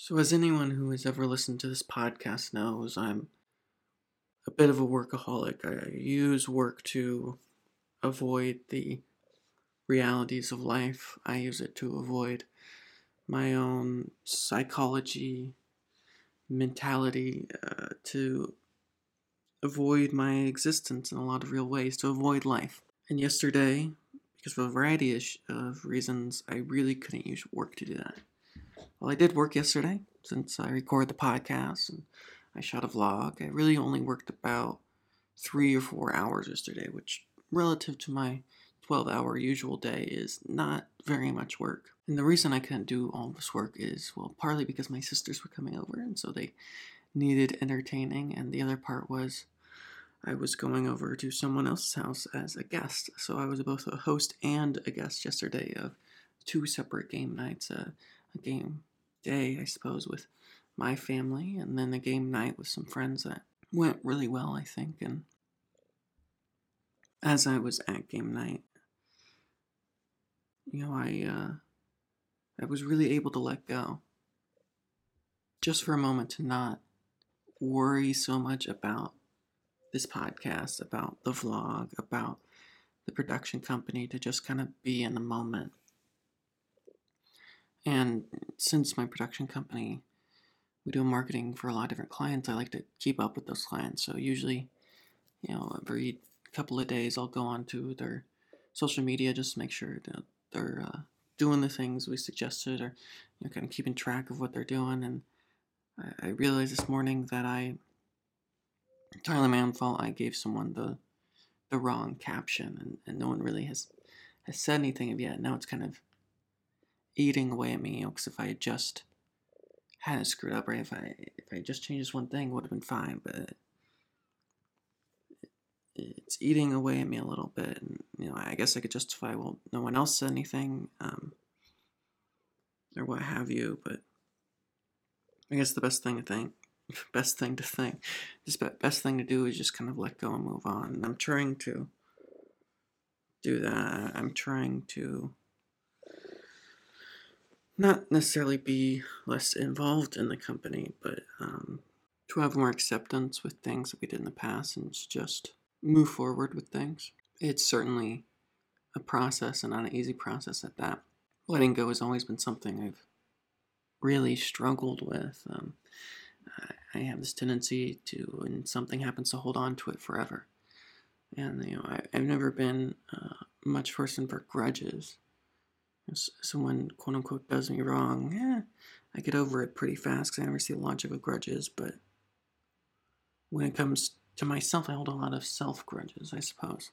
So, as anyone who has ever listened to this podcast knows, I'm a bit of a workaholic. I use work to avoid the realities of life. I use it to avoid my own psychology, mentality, to avoid my existence in a lot of real ways, to avoid life. And yesterday, because of a variety of reasons, I really couldn't use work to do that. Well, I did work yesterday since I recorded the podcast and I shot a vlog. I really only worked about 3 or 4 hours yesterday, which relative to my 12-hour usual day is not very much work. And the reason I couldn't do all this work is, well, partly because my sisters were coming over and so they needed entertaining, and the other part was I was going over to someone else's house as a guest. So I was both a host and a guest yesterday of two separate game nights, a game day, I suppose, with my family, and then a game night with some friends that went really well, I think. And as I was at game night, I was really able to let go just for a moment, to not worry so much about this podcast, about the vlog, about the production company, to just kind of be in the moment. And since my production company, we do marketing for a lot of different clients, I like to keep up with those clients. So usually, every couple of days I'll go onto their social media just to make sure that they're doing the things we suggested, or kind of keeping track of what they're doing. And I realized this morning that entirely my own fault, I gave someone the wrong caption, and no one really has said anything yet. Now it's kind of eating away at me, because if I had just hadn't screwed up, right? If I just changed this one thing, it would have been fine. But it's eating away at me a little bit, and I guess I could justify, well, no one else said anything, or what have you. But I guess the best thing to think, best thing to do is just kind of let go and move on. And I'm trying to do that. I'm trying to not necessarily be less involved in the company, but to have more acceptance with things that we did in the past and just move forward with things. It's certainly a process, and not an easy process at that. Letting go has always been something I've really struggled with. I have this tendency to, when something happens, to hold on to it forever. And I've never been much person for grudges. If someone, quote unquote, does me wrong, I get over it pretty fast because I never see the logic of grudges. But when it comes to myself, I hold a lot of self-grudges, I suppose.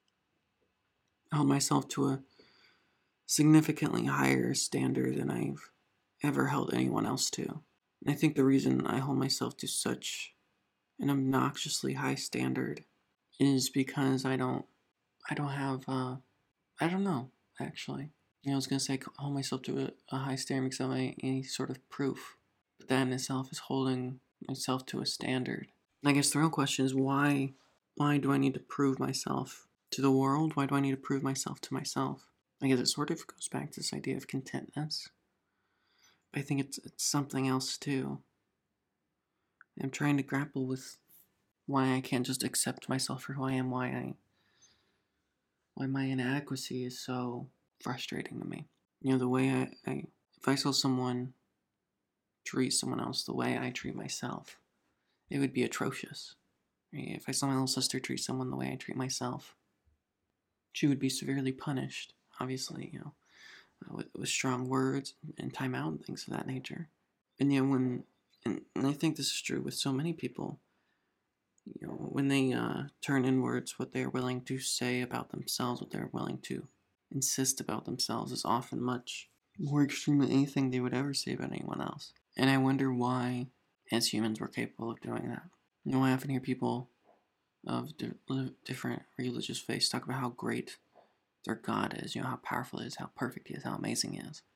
I hold myself to a significantly higher standard than I've ever held anyone else to. And I think the reason I hold myself to such an obnoxiously high standard is because I don't have, I don't know, actually. I was going to say hold myself to a high standard because I don't have any sort of proof. But that in itself is holding myself to a standard. And I guess the real question is why do I need to prove myself to the world? Why do I need to prove myself to myself? I guess it sort of goes back to this idea of contentness. I think it's something else too. I'm trying to grapple with why I can't just accept myself for who I am, why my inadequacy is so frustrating to me. The way if I saw someone treat someone else the way I treat myself, it would be atrocious. If I saw my little sister treat someone the way I treat myself, she would be severely punished, obviously, with strong words and timeout and things of that nature. And and I think this is true with so many people, when they turn inwards, what they're willing to say about themselves, what they're willing to insist about themselves is often much more extreme than anything they would ever say about anyone else. And I wonder why, as humans, we're capable of doing that. I often hear people of different religious faiths talk about how great their God is, how powerful he is, how perfect he is, how amazing he is.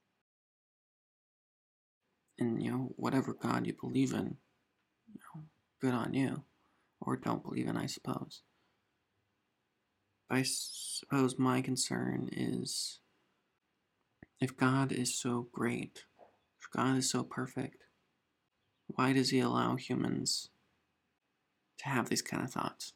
And, whatever God you believe in, good on you. Or don't believe in, I suppose. I suppose my concern is, if God is so great If God is so perfect, why does he allow humans to have these kind of thoughts?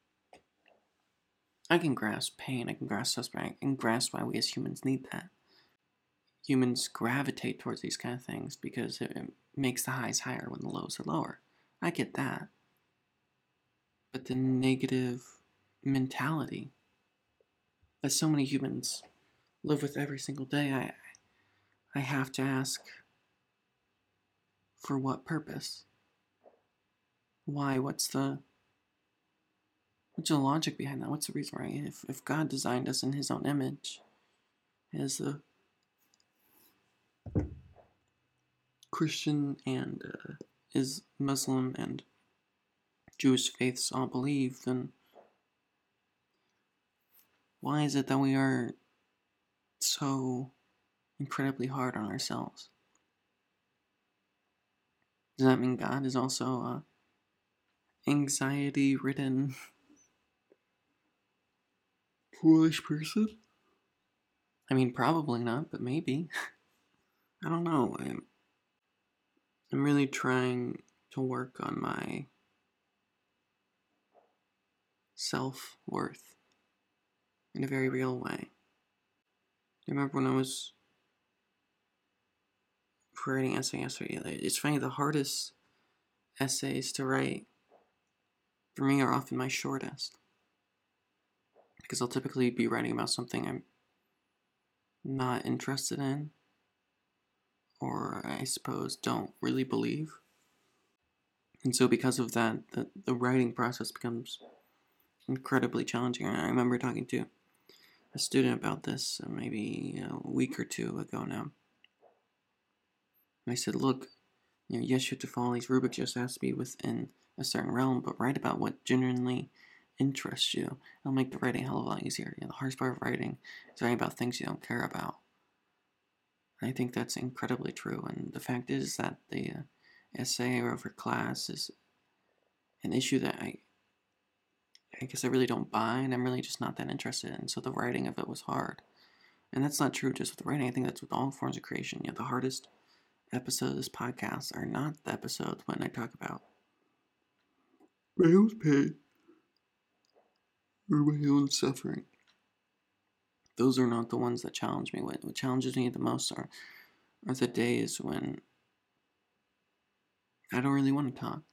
I can grasp pain, I can grasp suffering, I can grasp why we as humans need that. Humans gravitate towards these kind of things because it makes the highs higher when the lows are lower. I get that. But the negative mentality that so many humans live with every single day, I have to ask, for what purpose? Why? What's the logic behind that? What's the reason, right? If God designed us in his own image, as the Christian and is Muslim and Jewish faiths all believe, then why is it that we are so incredibly hard on ourselves? Does that mean God is also a anxiety-ridden, foolish person? I mean, probably not, but maybe. I don't know. I'm really trying to work on my self-worth in a very real way. I remember when I was writing essay yesterday, it's funny, the hardest essays to write for me are often my shortest. Because I'll typically be writing about something I'm not interested in, or I suppose don't really believe. And so because of that, the writing process becomes incredibly challenging. I remember talking to a student about this maybe a week or two ago now. And I said, look, yes, you have to follow these rubrics, just has to be within a certain realm, but write about what genuinely interests you. It'll make the writing a hell of a lot easier. The hardest part of writing is writing about things you don't care about. And I think that's incredibly true. And the fact is that the essay over class is an issue that I guess I really don't buy, and I'm really just not that interested in. So the writing of it was hard. And that's not true just with writing. I think that's with all forms of creation. The hardest episodes of this podcast are not the episodes when I talk about my own pain or my own suffering. Those are not the ones that challenge me. What challenges me the most are the days when I don't really want to talk.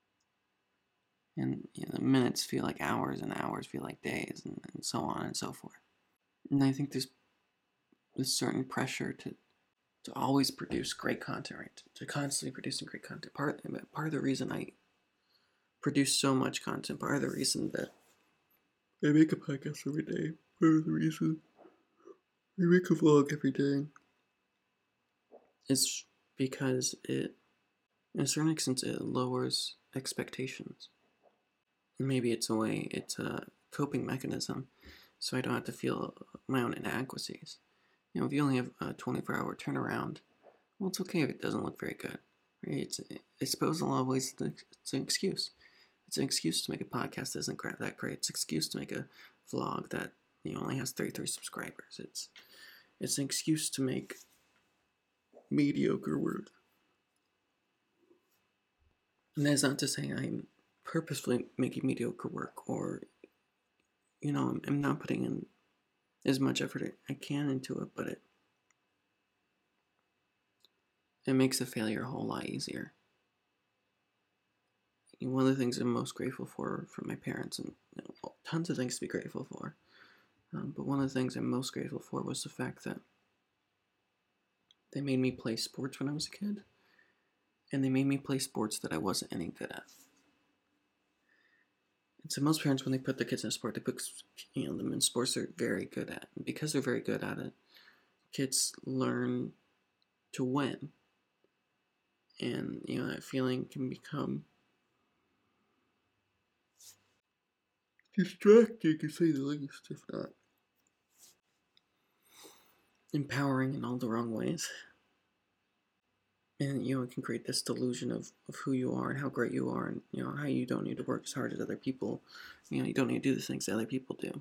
And the minutes feel like hours and hours feel like days, and so on and so forth. And I think there's this certain pressure to always produce great content, right? To constantly producing great content. Part of the reason I produce so much content, part of the reason that I make a podcast every day, part of the reason I make a vlog every day, is because it, in a certain extent, it lowers expectations. Maybe it's a coping mechanism, so I don't have to feel my own inadequacies. If you only have a 24-hour turnaround, well, it's okay if it doesn't look very good. Right? I suppose in a lot of ways it's an excuse. It's an excuse to make a podcast that isn't that great. It's an excuse to make a vlog that only has 33 subscribers. It's an excuse to make mediocre work. And that's not to say I'm purposefully making mediocre work, or I'm not putting in as much effort I can into it, but it makes a failure a whole lot easier. One of the things I'm most grateful for from my parents, and tons of things to be grateful for, but one of the things I'm most grateful for was the fact that they made me play sports when I was a kid, and they made me play sports that I wasn't any good at. And so most parents, when they put their kids in a sport, they put them in sports they're very good at. And because they're very good at it, kids learn to win. And that feeling can become distracting, to say the least, if not empowering in all the wrong ways. And it can create this delusion of who you are and how great you are, and how you don't need to work as hard as other people. You don't need to do the things that other people do.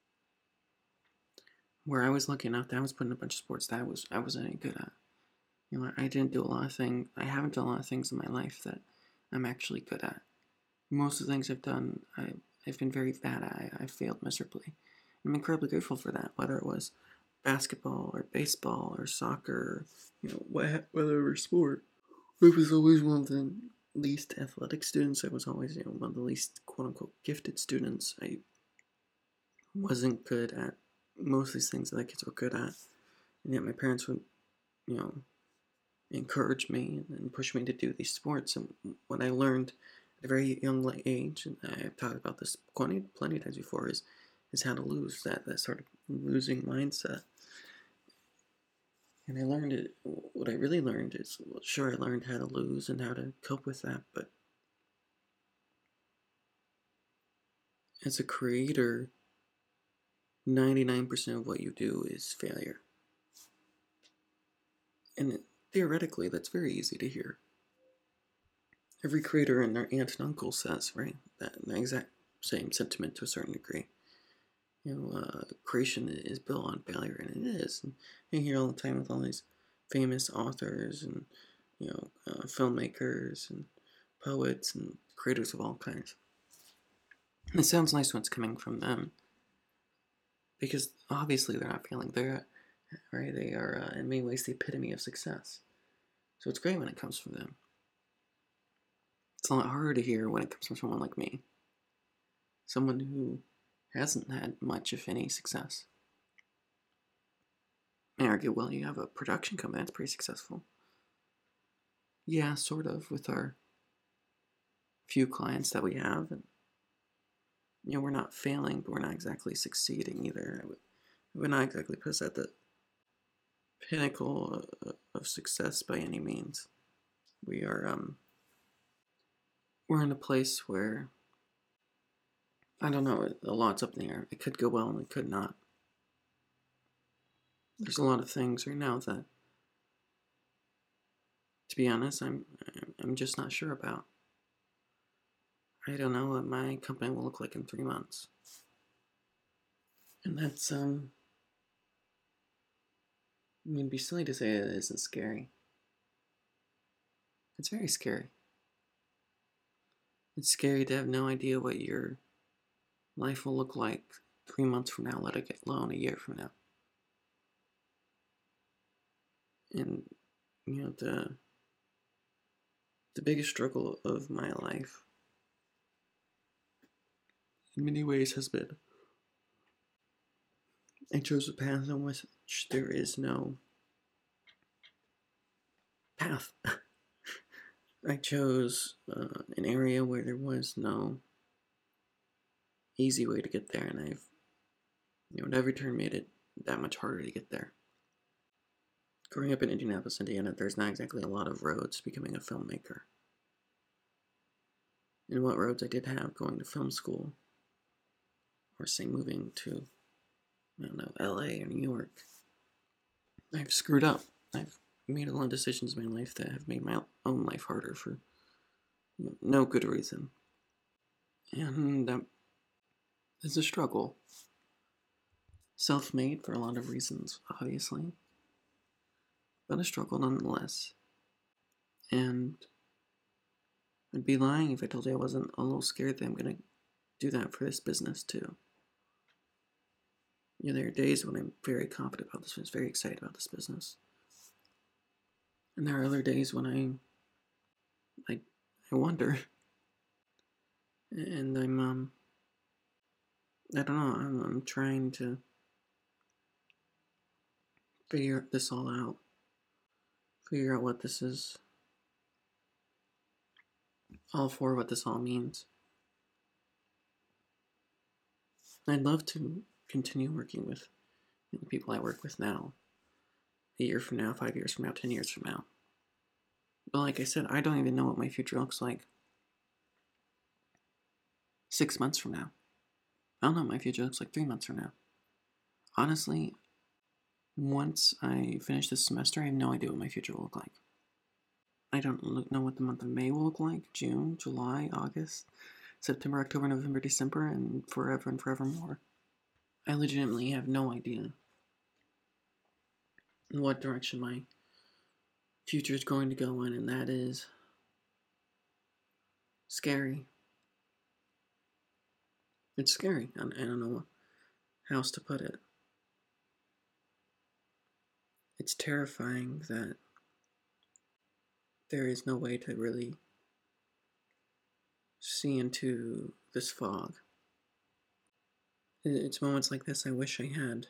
Where I was lucky enough that I was put in a bunch of sports that I wasn't any good at. I didn't do a lot of things. I haven't done a lot of things in my life that I'm actually good at. Most of the things I've done, I've been very bad at. I failed miserably. I'm incredibly grateful for that, whether it was basketball or baseball or soccer, whatever sport. I was always one of the least athletic students. I was always, one of the least quote unquote gifted students. I wasn't good at most of these things that kids were good at, and yet my parents would, you know, encourage me and push me to do these sports. And what I learned at a very young age, and I've talked about this plenty of times before, is how to lose, that sort of losing mindset. And I learned it. What I really learned is, well, sure, I learned how to lose and how to cope with that, but as a creator, 99% of what you do is failure. And theoretically, that's very easy to hear. Every creator and their aunt and uncle says, right, that exact same sentiment to a certain degree. Creation is built on failure, and it is. And you hear all the time with all these famous authors and filmmakers and poets and creators of all kinds. And it sounds nice when it's coming from them, because obviously they're not failing. They're right. They are in many ways the epitome of success. So it's great when it comes from them. It's a lot harder to hear when it comes from someone like me, someone who hasn't had much, if any, success. I argue, well, you have a production company that's pretty successful. Yeah, sort of, with our few clients that we have. And, we're not failing, but we're not exactly succeeding either. We're not exactly put us at the pinnacle of success by any means. We're in a place where, I don't know, a lot's up in the air. It could go well and it could not. There's a lot of things right now that, to be honest, I'm just not sure about. I don't know what my company will look like in 3 months. And that's, it'd be silly to say it isn't scary. It's very scary. It's scary to have no idea what your life will look like 3 months from now, let alone a year from now. And, the biggest struggle of my life, in many ways, has been I chose a path on which there is no path. I chose an area where there was no easy way to get there, and I've, at every turn made it that much harder to get there. Growing up in Indianapolis, Indiana, there's not exactly a lot of roads to becoming a filmmaker. And what roads I did have going to film school, or say moving to, LA or New York, I've screwed up. I've made a lot of decisions in my life that have made my own life harder for no good reason. And that is a struggle. Self-made for a lot of reasons, obviously, but a struggle nonetheless. And I'd be lying if I told you I wasn't a little scared that I'm going to do that for this business too. There are days when I'm very confident about this business, very excited about this business. And there are other days when I wonder. And I don't know, I'm trying to figure this all out. Figure out what this is all for, what this all means. I'd love to continue working with the people I work with now, a year from now, 5 years from now, 10 years from now. But like I said, I don't even know what my future looks like 6 months from now. I don't know what my future looks like 3 months from now. Honestly, once I finish this semester, I have no idea what my future will look like. I don't know what the month of May will look like, June, July, August, September, October, November, December, and forever more. I legitimately have no idea in what direction my future is going to go in, and that is scary. It's scary. I don't know how else to put it. It's terrifying that there is no way to really see into this fog. It's moments like this I wish I had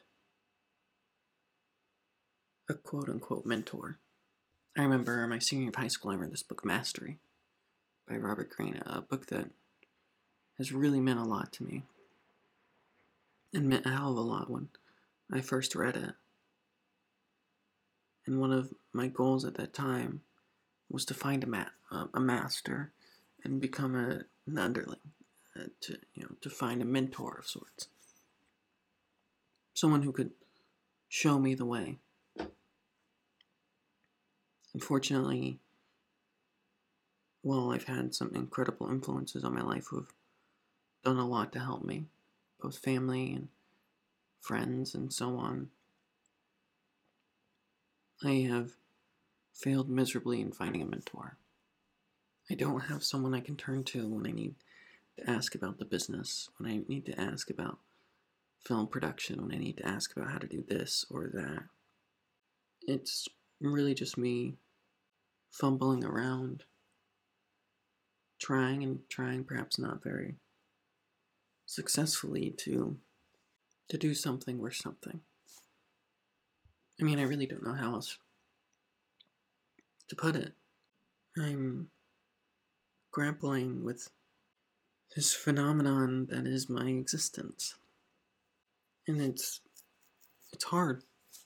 a quote-unquote mentor. I remember my senior year of high school, I read this book, Mastery, by Robert Greene, a book that has really meant a lot to me, and meant a hell of a lot when I first read it. And one of my goals at that time was to find a master and become an underling, to find a mentor of sorts, someone who could show me the way. Unfortunately, while I've had some incredible influences on my life who have done a lot to help me, both family and friends and so on, I have failed miserably in finding a mentor. I don't have someone I can turn to when I need to ask about the business, when I need to ask about film production, when I need to ask about how to do this or that. It's really just me fumbling around, trying, perhaps not very successfully, to do something worth something. I mean, I really don't know how else to put it. I'm grappling with this phenomenon that is my existence. And it's hard.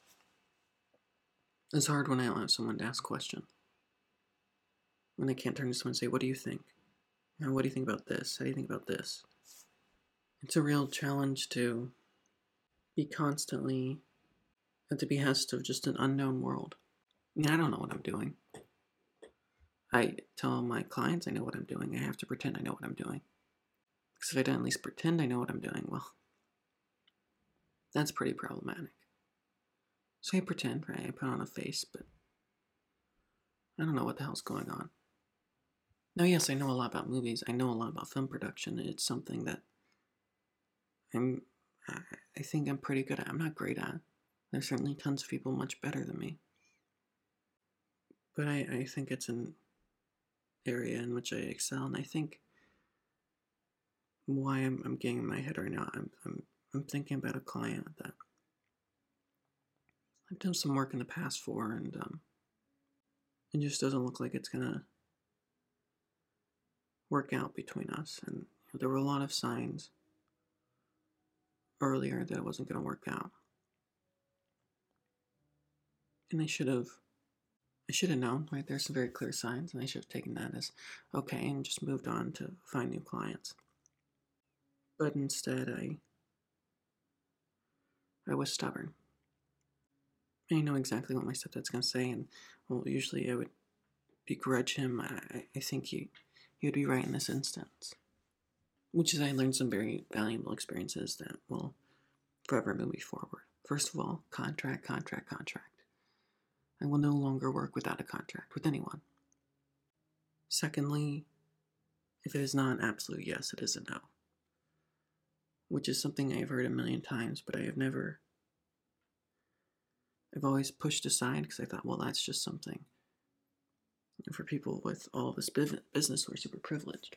It's hard when I don't have someone to ask questions. When I can't turn to someone and say, what do you think? What do you think about this? How do you think about this? It's a real challenge to be constantly at the behest of just an unknown world. I mean, I don't know what I'm doing. I tell my clients I know what I'm doing. I have to pretend I know what I'm doing. Because if I don't at least pretend I know what I'm doing, well, that's pretty problematic. So I pretend, right? I put on a face, but I don't know what the hell's going on. Now, yes, I know a lot about movies. I know a lot about film production. It's something that I think I'm pretty good at. I'm not great at. There's certainly tons of people much better than me. But I think it's an area in which I excel, and I think why I'm getting in my head right now, I'm thinking about a client that I've done some work in the past for, and it just doesn't look like it's gonna work out between us. And there were a lot of signs earlier that it wasn't gonna work out, and I should have known, right? There's some very clear signs, and I should have taken that as okay and just moved on to find new clients. But instead, I was stubborn. I know exactly what my stepdad's gonna say, and well, usually I would begrudge him. I think he would be right in this instance. Which is, I learned some very valuable experiences that will forever move me forward. First of all, contract. I will no longer work without a contract with anyone. Secondly, if it is not an absolute yes, it is a no. Which is something I've heard a million times, but I've always pushed aside because I thought, well, that's just something for people with all this business who are super privileged.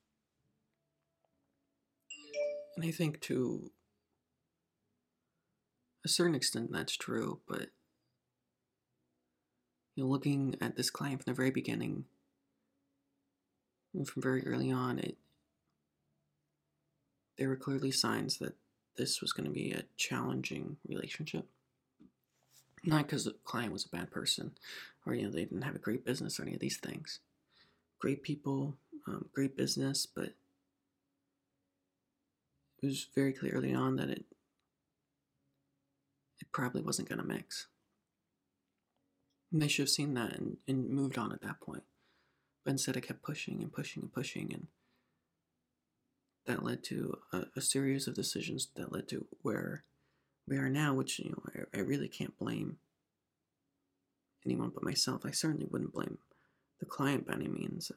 And I think to a certain extent that's true, but looking at this client from the very beginning, and from very early on, there were clearly signs that this was going to be a challenging relationship. Not because the client was a bad person, or they didn't have a great business or any of these things. Great people, great business, but it was very clear early on that it probably wasn't going to mix. And they should have seen that and moved on at that point. But instead, I kept pushing, and that led to a series of decisions that led to where we are now, which I really can't blame anyone but myself. I certainly wouldn't blame the client by any means.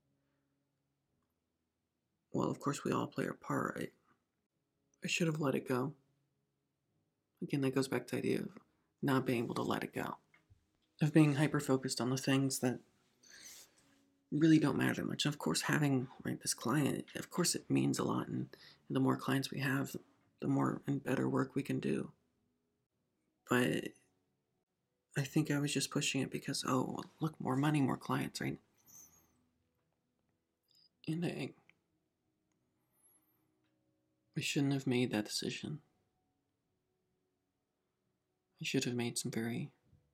Well, of course, we all play our part. I should have let it go. Again, that goes back to the idea of not being able to let it go, of being hyper focused on the things that really don't matter much. And of course, having this client, of course, it means a lot, and the more clients we have, the more and better work we can do. But I think I was just pushing it because, oh, look, more money, more clients, right? And I shouldn't have made that decision. I should have made some very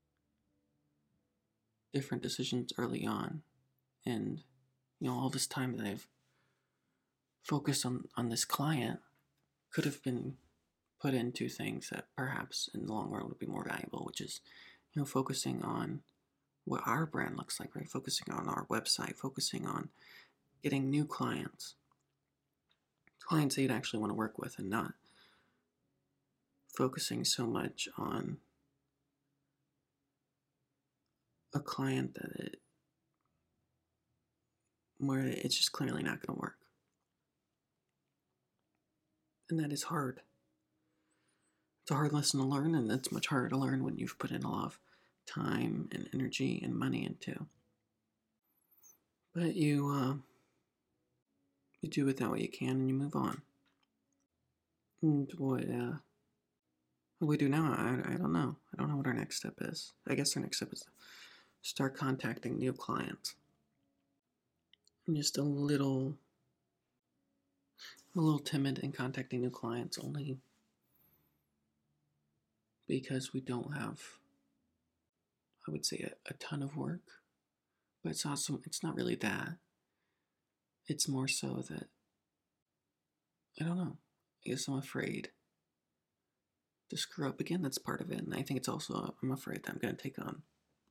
different decisions early on. And, all this time that I've focused on this client could have been put into things that perhaps in the long run would be more valuable, which is, focusing on what our brand looks like, right? Focusing on our website, focusing on getting new clients that you'd actually want to work with, and not focusing so much on a client where it's just clearly not going to work. And that is hard. It's a hard lesson to learn, and it's much harder to learn when you've put in a lot of time and energy and money into. But you do with that what you can, and you move on. And what we do now, I don't know. I don't know what our next step is. I guess our next step is to start contacting new clients. I'm just a little timid in contacting new clients, only because we don't have, I would say, a ton of work. But it's not really that. It's more so that, I don't know, I guess I'm afraid to screw up again. That's part of it. And I think it's also, I'm afraid that I'm going to take on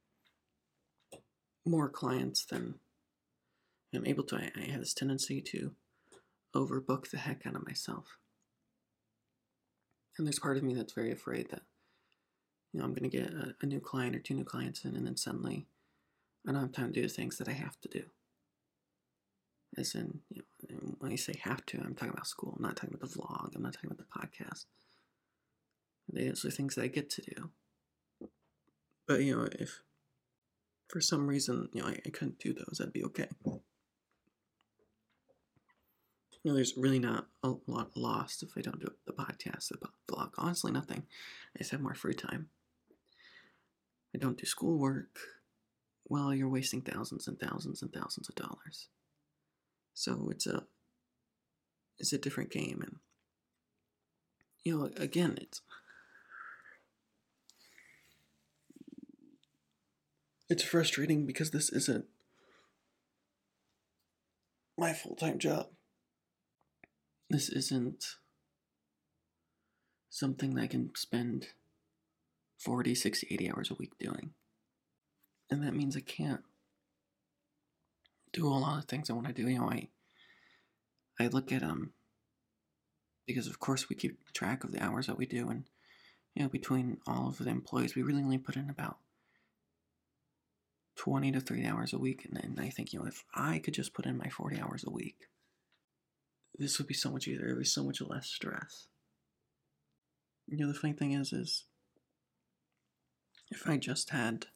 more clients than I'm able to. I have this tendency to overbook the heck out of myself. And there's part of me that's very afraid that, I'm going to get a new client or two new clients in, and then suddenly I don't have time to do the things that I have to do. As in, when I say have to, I'm talking about school. I'm not talking about the vlog. I'm not talking about the podcast. Those are things that I get to do. But, if for some reason, I couldn't do those, that'd be okay. There's really not a lot lost if I don't do the podcast, the vlog. Honestly, nothing. I just have more free time. I don't do schoolwork. Well, you're wasting thousands and thousands and thousands of dollars. So it's a different game, and again, it's frustrating because this isn't my full-time job. This isn't something that I can spend 40, 60, 80 hours a week doing. And that means I can't do a lot of things I want to do. I look at because of course we keep track of the hours that we do, and between all of the employees, we really only put in about 20 to 30 hours a week. And I think, if I could just put in my 40 hours a week, this would be so much easier. It would be so much less stress. The funny thing is if I just had,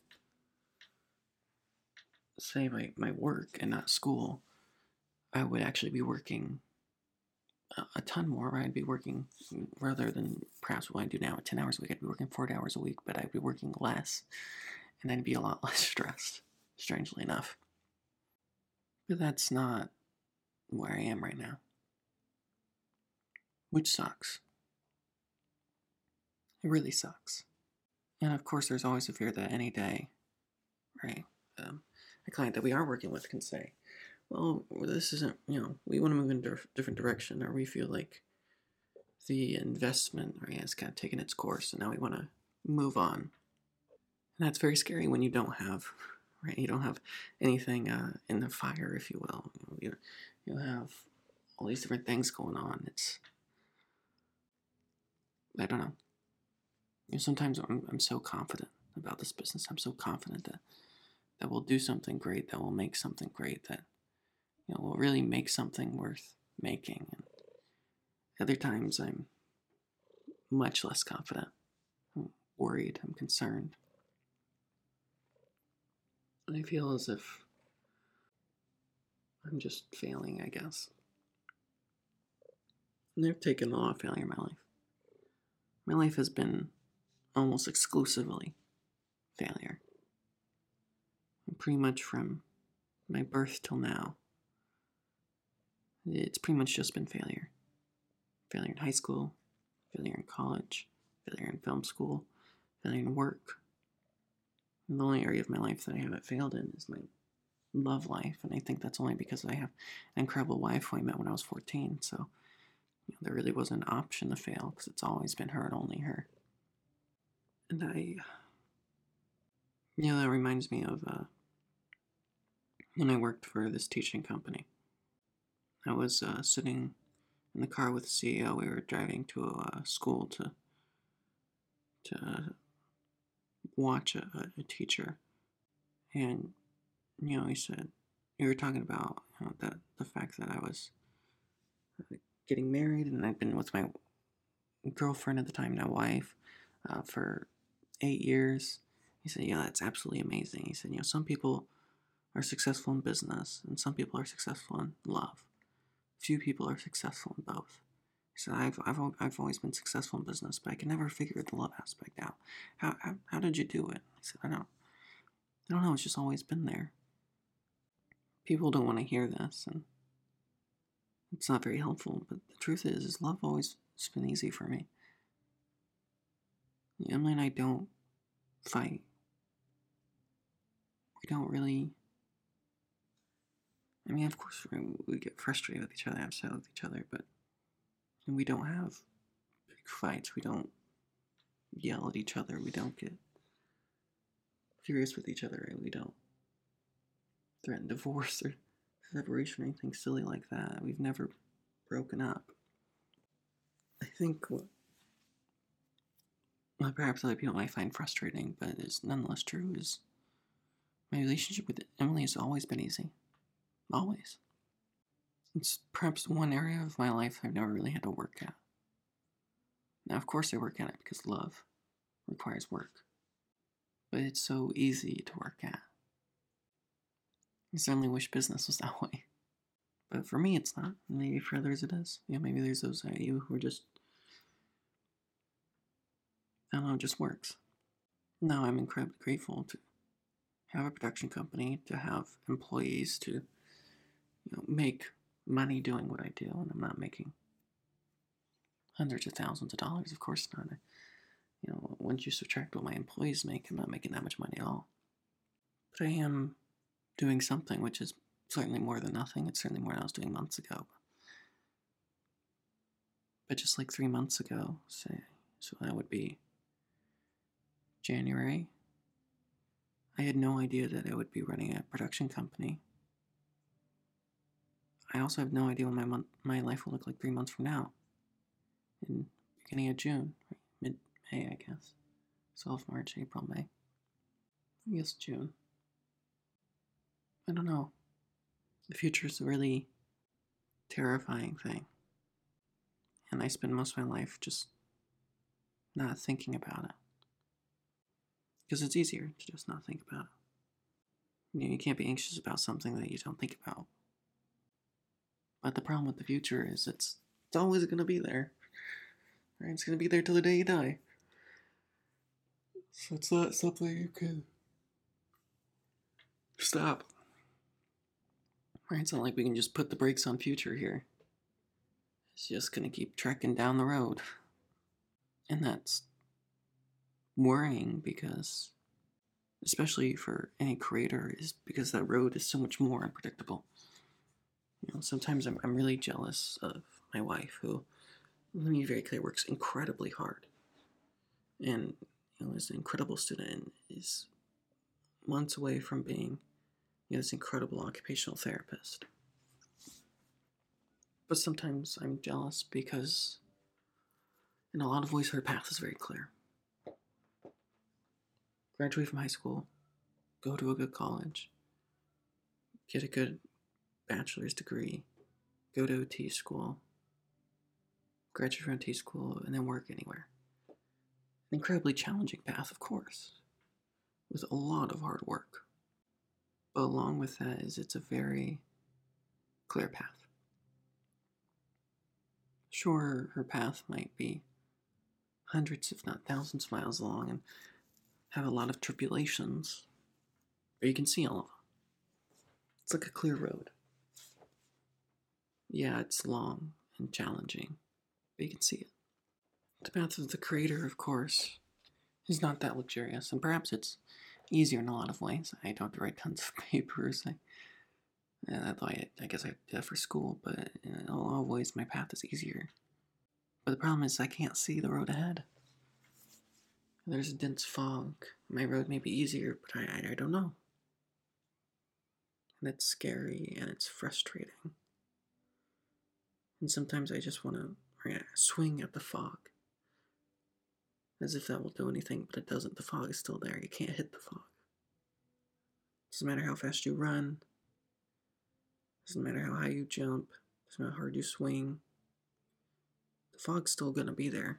say, my work and not school, I would actually be working a ton more, right? I'd be working, rather than perhaps what I do now at 10 hours a week, I'd be working 40 hours a week, but I'd be working less, and I'd be a lot less stressed, strangely enough. But that's not where I am right now, which sucks. It really sucks. And of course, there's always a fear that any day, right, a client that we are working with can say, well, this isn't, we want to move in a different direction, or we feel like the investment, has kind of taken its course, and now we want to move on. And that's very scary when you don't have, right, you don't have anything in the fire, if you will. You have all these different things going on. I don't know. Sometimes I'm so confident about this business. I'm so confident that we'll do something great, that will make something great, that will really make something worth making. And other times I'm much less confident. I'm worried, I'm concerned. And I feel as if I'm just failing, I guess. And I've taken a lot of failure in my life. My life has been almost exclusively failure. And pretty much from my birth till now, it's pretty much just been failure. Failure in high school, failure in college, failure in film school, failure in work. And the only area of my life that I haven't failed in is my love life, and I think that's only because I have an incredible wife who I met when I was 14, so there really wasn't an option to fail, because it's always been her and only her. And that reminds me of when I worked for this teaching company. I was sitting in the car with the CEO. We were driving to a school to watch a teacher, and he said, you were talking about the fact that I was getting married, and I'd been with my girlfriend at the time, now wife, for 8 years. He said, yeah, that's absolutely amazing. He said, some people are successful in business, and some people are successful in love. Few people are successful in both. He said, I've always been successful in business, but I can never figure the love aspect out. How did you do it? He said, I don't know. It's just always been there. People don't want to hear this, and it's not very helpful. But the truth is love always has been easy for me. Emily and I don't fight. We don't really. I mean, of course, we get frustrated with each other, upset with each other, but we don't have big fights. We don't yell at each other. We don't get furious with each other. We don't threaten divorce or separation or anything silly like that. We've never broken up. I think what perhaps other people might find frustrating, but is nonetheless true, is my relationship with Emily has always been easy. Always. It's perhaps one area of my life I've never really had to work at. Now, of course, I work at it because love requires work. But it's so easy to work at. I certainly wish business was that way. But for me, it's not. Maybe for others it is. Maybe there's those of you who are just, I don't know, it just works. Now I'm incredibly grateful to have a production company, to have employees, to make money doing what I do, and I'm not making hundreds of thousands of dollars, of course not. Once you subtract what my employees make, I'm not making that much money at all. But I am doing something, which is certainly more than nothing. It's certainly more than I was doing months ago. But just like 3 months ago, say, so that would be January, I had no idea that I would be running a production company. I also have no idea what my life will look like 3 months from now. In beginning of June, right? Mid-May, I guess. So March, April, May. I guess June. I don't know. The future is a really terrifying thing. And I spend most of my life just not thinking about it. Because it's easier to just not think about it. You can't be anxious about something that you don't think about. But the problem with the future is it's always going to be there. Right? It's going to be there till the day you die. So it's not something you can stop. Right? It's not like we can just put the brakes on future here. It's just going to keep trekking down the road. And that's worrying because, especially for any creator, is because that road is so much more unpredictable. Sometimes I'm really jealous of my wife, who, let me be very clear, works incredibly hard. And, is an incredible student and is months away from being, this incredible occupational therapist. But sometimes I'm jealous because in a lot of ways her path is very clear. graduate from high school, go to a good college, get a good bachelor's degree, go to OT school, graduate from OT school, and then work anywhere. An incredibly challenging path, of course, with a lot of hard work. But along with that is it's a very clear path. Sure, her path might be hundreds, if not thousands, of miles long and have a lot of tribulations, but you can see all of them. It's like a clear road. Yeah, it's long and challenging, but you can see it. The path of the creator, of course, is not that luxurious, and perhaps it's easier in a lot of ways. I don't have to write tons of papers. I guess I did that for school, but in a lot of ways my path is easier. But the problem is I can't see the road ahead. There's a dense fog. My road may be easier, but I don't know. And it's scary and it's frustrating. And sometimes I just want to swing at the fog. As if that will do anything, but it doesn't. The fog is still there. You can't hit the fog. Doesn't matter how fast you run. Doesn't matter how high you jump. Doesn't matter how hard you swing. The fog's still going to be there.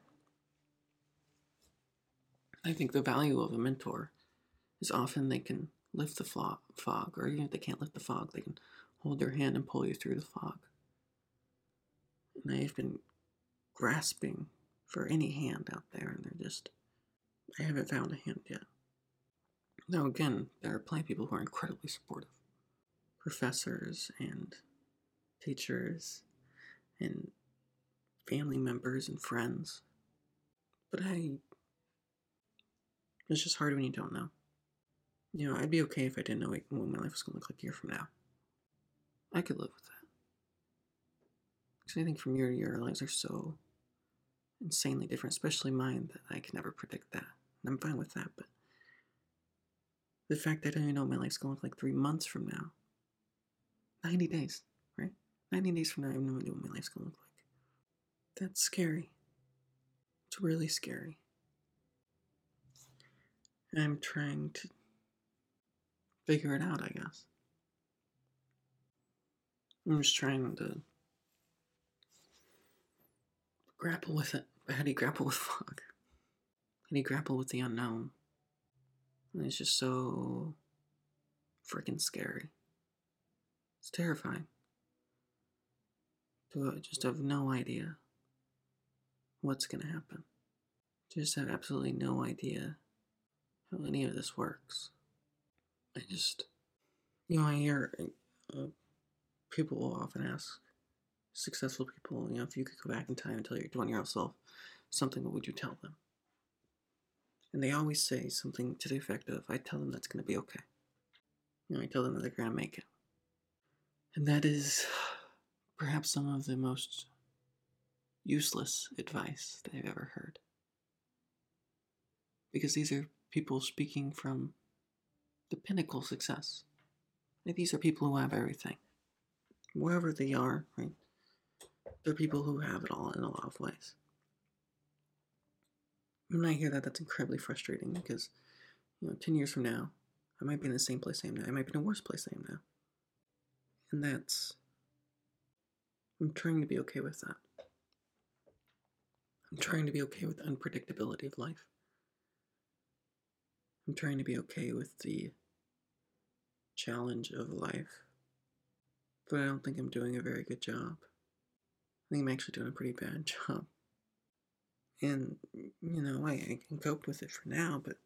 I think the value of a mentor is often they can lift the fog, or even if they can't lift the fog, they can hold your hand and pull you through the fog. And I've been grasping for any hand out there, and I haven't found a hand yet. Now again, there are plenty of people who are incredibly supportive. Professors and teachers and family members and friends. But it's just hard when you don't know. I'd be okay if I didn't know what my life was going to look like a year from now. I could live with that. Because I think from year to year, our lives are so insanely different, especially mine, that I can never predict that. And I'm fine with that, but the fact that I don't even know what my life's going to look like 3 months from now. 90 days, right? 90 days from now, I have no idea what my life's going to look like. That's scary. It's really scary. And I'm trying to figure it out, I guess. I'm just trying to grapple with it. But how do you grapple with fog? How do you grapple with the unknown? And it's just so freaking scary. It's terrifying. To just have no idea what's going to happen. Just have absolutely no idea how any of this works. I hear people will often ask successful people, if you could go back in time and tell your 20-year-old self something, what would you tell them? And they always say something to the effect of, I tell them that's going to be okay. I tell them that they're going to make it. And that is perhaps some of the most useless advice that I've ever heard. Because these are people speaking from the pinnacle of success. These are people who have everything. Wherever they are, right? They're people who have it all in a lot of ways. When I hear that, that's incredibly frustrating because, 10 years from now, I might be in the same place I am now. I might be in a worse place I am now. And I'm trying to be okay with that. I'm trying to be okay with the unpredictability of life. I'm trying to be okay with the challenge of life. But I don't think I'm doing a very good job. I think I'm actually doing a pretty bad job. And, I can cope with it for now, but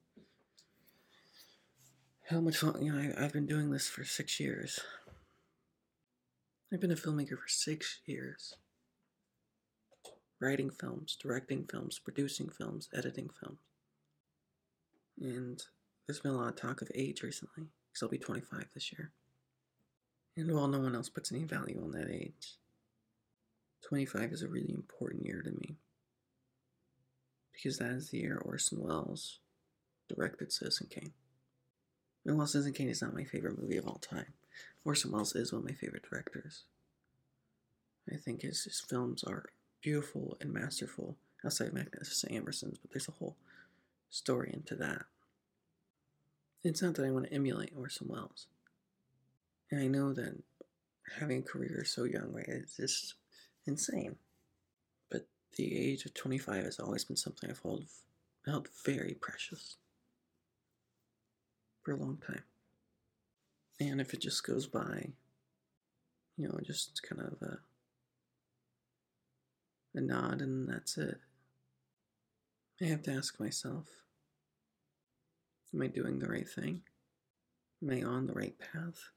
how much longer, I've been doing this for 6 years. I've been a filmmaker for 6 years. Writing films, directing films, producing films, editing films. And there's been a lot of talk of age recently, because I'll be 25 this year. And while no one else puts any value on that age, 25 is a really important year to me. Because that is the year Orson Welles directed Citizen Kane. And while Citizen Kane is not my favorite movie of all time, Orson Welles is one of my favorite directors. I think his films are beautiful and masterful, outside of Magnificent Ambersons, but there's a whole story into that. It's not that I want to emulate Orson Welles. And I know that having a career so young, right, is just insane. But the age of 25 has always been something I've held very precious for a long time. And if it just goes by, just kind of a nod and that's it, I have to ask myself, am I doing the right thing? Am I on the right path?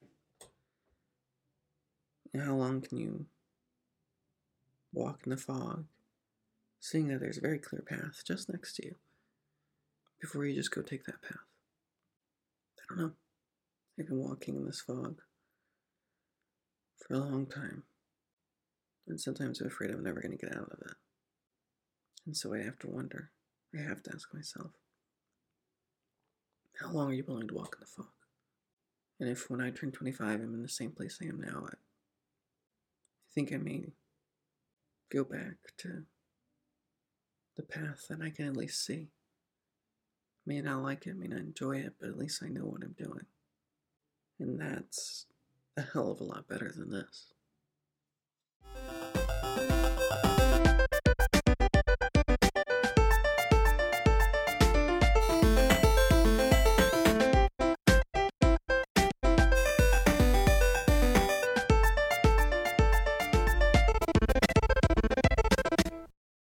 And how long can you walk in the fog, seeing that there's a very clear path just next to you, before you just go take that path? I don't know. I've been walking in this fog for a long time, and sometimes I'm afraid I'm never going to get out of it. And so I have to wonder, I have to ask myself, how long are you willing to walk in the fog? And if when I turn 25 I'm in the same place I am now, I think I may go back to the path that I can at least see. May not like it, may not enjoy it, but at least I know what I'm doing. And that's a hell of a lot better than this.